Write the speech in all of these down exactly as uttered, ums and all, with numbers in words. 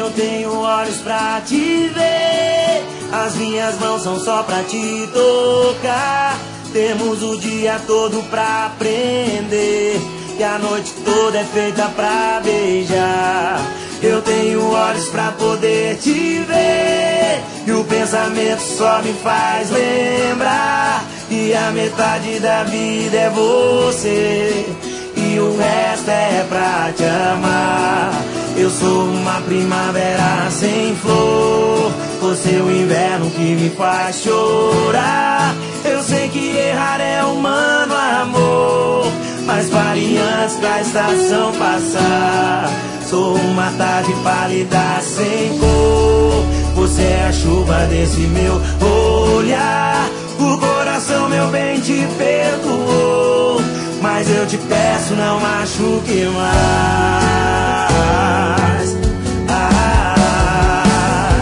eu tenho olhos pra te ver, as minhas mãos são só pra te tocar. Temos o dia todo pra aprender, e a noite toda é feita pra beijar. Eu tenho olhos pra poder te ver, e o pensamento só me faz lembrar. E a metade da vida é você, e o resto é pra te amar. Eu sou uma primavera sem flor, você é o inverno que me faz chorar. Eu sei que errar é humano, amor, mas pare antes da estação passar. Sou uma tarde pálida sem cor, você é a chuva desse meu olhar. O coração, meu bem, te perdoou, mas eu te peço, não machuque mais. Ah.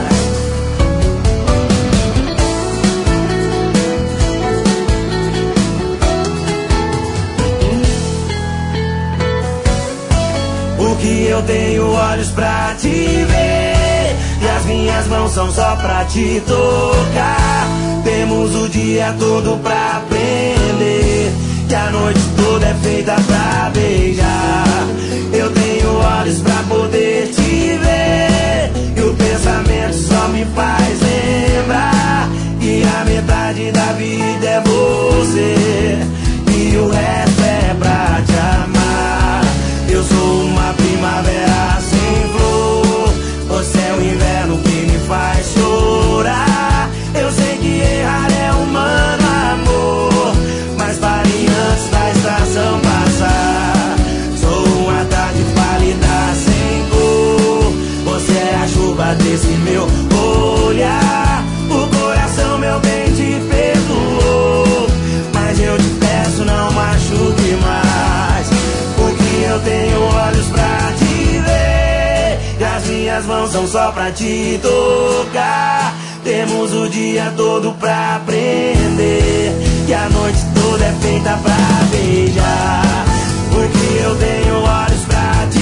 O que eu tenho olhos pra te ver, e as minhas mãos são só pra te tocar. Temos o dia todo pra aprender, que a noite toda é feita pra beijar. Eu tenho olhos pra poder te ver, e o pensamento só me faz lembrar. E a metade da vida é você, e o resto é pra te amar. Eu sou uma primavera sem flor, você é o inverno que me faz chorar. Eu sei que errar é humano, amor, mas pare antes da estação passar. Sou uma tarde pálida sem cor, você é a chuva desse meu olhar. O coração, meu bem, te perdoou, mas eu te peço, não machuque mais. Porque eu tenho olhos pra te ver, e as minhas mãos são só pra te tocar. Temos o dia todo pra aprender, e a noite toda é feita pra beijar. Porque eu tenho olhos pra te